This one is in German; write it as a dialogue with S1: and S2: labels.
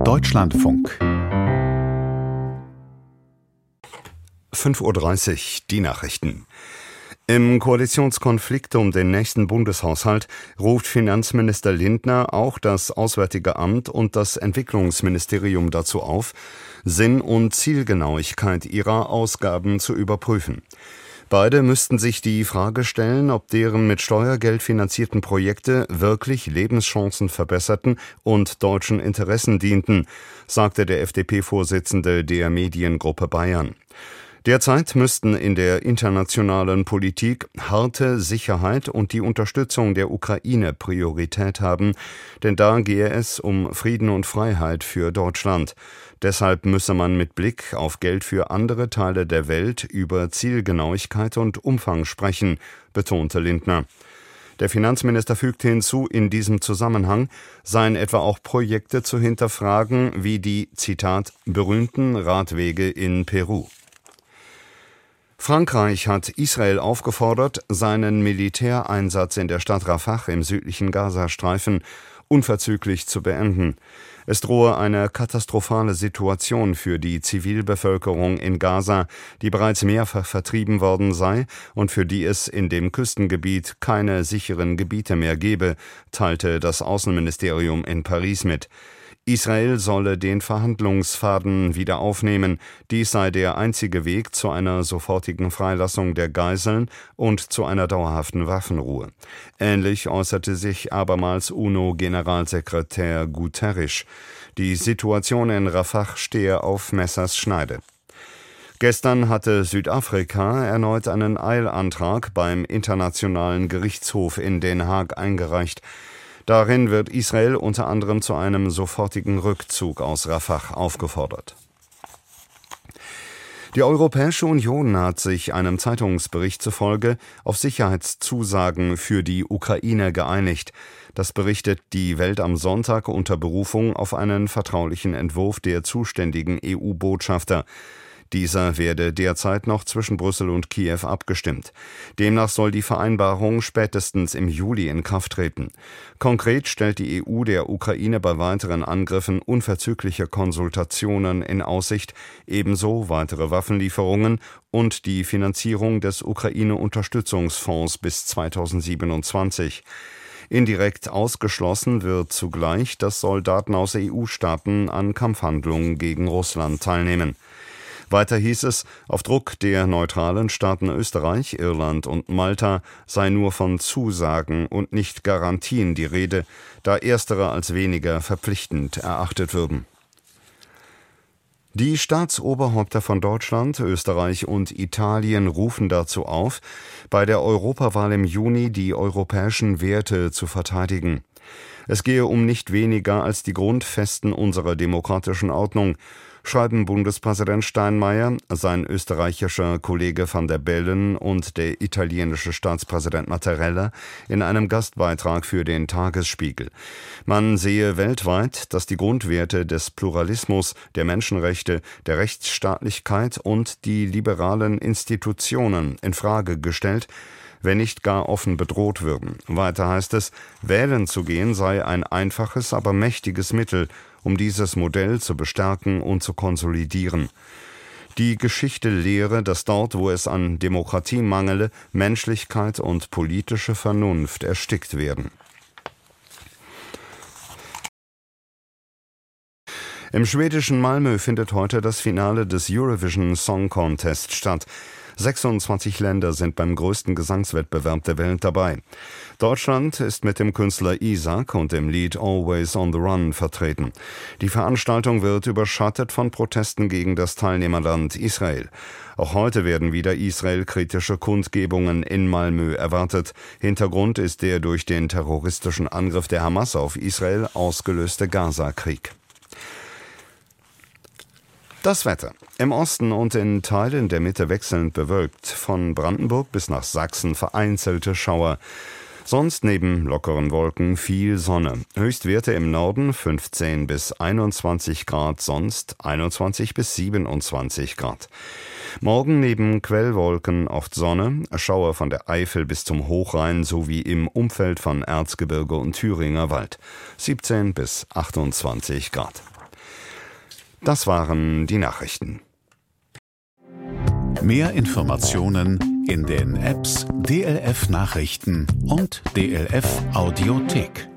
S1: Deutschlandfunk
S2: 5:30 Uhr, die Nachrichten. Im Koalitionskonflikt um den nächsten Bundeshaushalt ruft Finanzminister Lindner auch das Auswärtige Amt und das Entwicklungsministerium dazu auf, Sinn und Zielgenauigkeit ihrer Ausgaben zu überprüfen. Beide müssten sich die Frage stellen, ob deren mit Steuergeld finanzierten Projekte wirklich Lebenschancen verbesserten und deutschen Interessen dienten, sagte der FDP-Vorsitzende der Mediengruppe Bayern. Derzeit müssten in der internationalen Politik harte Sicherheit und die Unterstützung der Ukraine Priorität haben, denn da gehe es um Frieden und Freiheit für Deutschland. Deshalb müsse man mit Blick auf Geld für andere Teile der Welt über Zielgenauigkeit und Umfang sprechen, betonte Lindner. Der Finanzminister fügte hinzu, in diesem Zusammenhang seien etwa auch Projekte zu hinterfragen, wie die, Zitat, berühmten Radwege in Peru. Frankreich hat Israel aufgefordert, seinen Militäreinsatz in der Stadt Rafah im südlichen Gazastreifen unverzüglich zu beenden. Es drohe eine katastrophale Situation für die Zivilbevölkerung in Gaza, die bereits mehrfach vertrieben worden sei und für die es in dem Küstengebiet keine sicheren Gebiete mehr gebe, teilte das Außenministerium in Paris mit. Israel solle den Verhandlungsfaden wieder aufnehmen. Dies sei der einzige Weg zu einer sofortigen Freilassung der Geiseln und zu einer dauerhaften Waffenruhe. Ähnlich äußerte sich abermals UNO-Generalsekretär Guterres. Die Situation in Rafah stehe auf Messers Schneide. Gestern hatte Südafrika erneut einen Eilantrag beim Internationalen Gerichtshof in Den Haag eingereicht. Darin wird Israel unter anderem zu einem sofortigen Rückzug aus Rafah aufgefordert. Die Europäische Union hat sich einem Zeitungsbericht zufolge auf Sicherheitszusagen für die Ukraine geeinigt. Das berichtet die Welt am Sonntag unter Berufung auf einen vertraulichen Entwurf der zuständigen EU-Botschafter. Dieser werde derzeit noch zwischen Brüssel und Kiew abgestimmt. Demnach soll die Vereinbarung spätestens im Juli in Kraft treten. Konkret stellt die EU der Ukraine bei weiteren Angriffen unverzügliche Konsultationen in Aussicht, ebenso weitere Waffenlieferungen und die Finanzierung des Ukraine-Unterstützungsfonds bis 2027. Indirekt ausgeschlossen wird zugleich, dass Soldaten aus EU-Staaten an Kampfhandlungen gegen Russland teilnehmen. Weiter hieß es, auf Druck der neutralen Staaten Österreich, Irland und Malta sei nur von Zusagen und nicht Garantien die Rede, da erstere als weniger verpflichtend erachtet würden. Die Staatsoberhäupter von Deutschland, Österreich und Italien rufen dazu auf, bei der Europawahl im Juni die europäischen Werte zu verteidigen. Es gehe um nicht weniger als die Grundfesten unserer demokratischen Ordnung, schreiben Bundespräsident Steinmeier, sein österreichischer Kollege van der Bellen und der italienische Staatspräsident Mattarella in einem Gastbeitrag für den Tagesspiegel. Man sehe weltweit, dass die Grundwerte des Pluralismus, der Menschenrechte, der Rechtsstaatlichkeit und die liberalen Institutionen in Frage gestellt, wenn nicht gar offen bedroht würden. Weiter heißt es, wählen zu gehen sei ein einfaches, aber mächtiges Mittel, um dieses Modell zu bestärken und zu konsolidieren. Die Geschichte lehre, dass dort, wo es an Demokratie mangele, Menschlichkeit und politische Vernunft erstickt werden. Im schwedischen Malmö findet heute das Finale des Eurovision Song Contest statt. 26 Länder sind beim größten Gesangswettbewerb der Welt dabei. Deutschland ist mit dem Künstler Isak und dem Lied Always on the Run vertreten. Die Veranstaltung wird überschattet von Protesten gegen das Teilnehmerland Israel. Auch heute werden wieder israelkritische Kundgebungen in Malmö erwartet. Hintergrund ist der durch den terroristischen Angriff der Hamas auf Israel ausgelöste Gaza-Krieg. Das Wetter. Im Osten und in Teilen der Mitte wechselnd bewölkt. Von Brandenburg bis nach Sachsen vereinzelte Schauer. Sonst neben lockeren Wolken viel Sonne. Höchstwerte im Norden 15 bis 21 Grad, sonst 21 bis 27 Grad. Morgen neben Quellwolken oft Sonne, Schauer von der Eifel bis zum Hochrhein sowie im Umfeld von Erzgebirge und Thüringer Wald. 17 bis 28 Grad. Das waren die Nachrichten.
S1: Mehr Informationen in den Apps DLF Nachrichten und DLF Audiothek.